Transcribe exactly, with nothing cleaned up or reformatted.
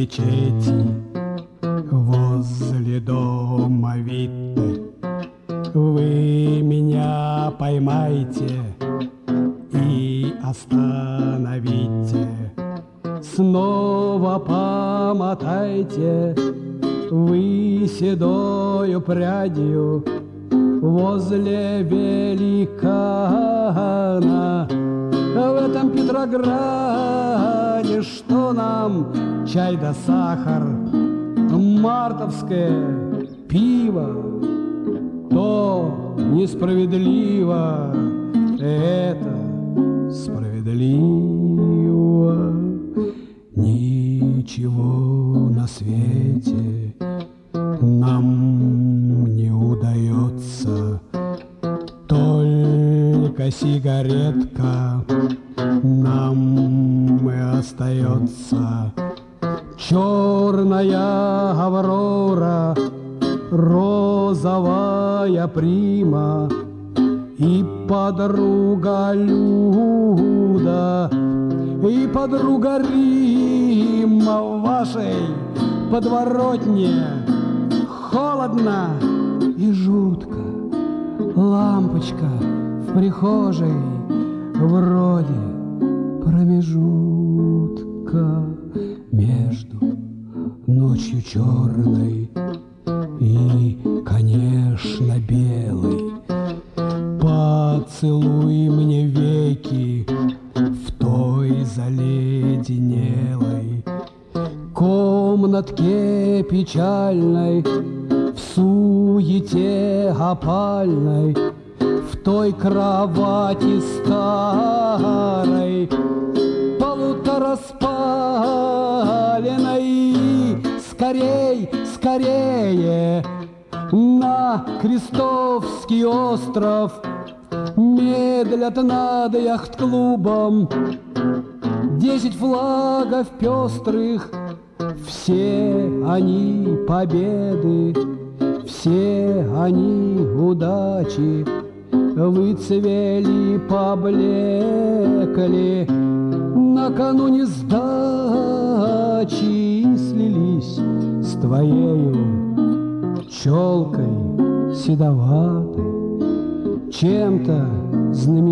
мечети возле дома Витте. Вы меня поймайте и остановите, снова помотайте вы седою прядью возле великана. В этом Петрограде что нам чай да сахар, мартовское пиво, то несправедливо, это справедливо. Ничего на свете нам не удается, только сигаретка нам и остается. Черная аврора, розовая прима и подруга Люда, и подруга Рима. В вашей подворотне холодно и жутко. Лампочка в прихожей вроде промежутка между ночью черной и, конечно, белой. Поцелуй мне веки в той заледенелой комнатке печальной, в суете опальной, в той кровати старой, полутораспаленной. Скорей, скорее на Крестовский остров медлят над яхт-клубом десять флагов пестрых. Все они победы, все они удачи, выцвели, поблекли накануне сдачи и слились с твоею челкой седоватой, чем-то знаменитым.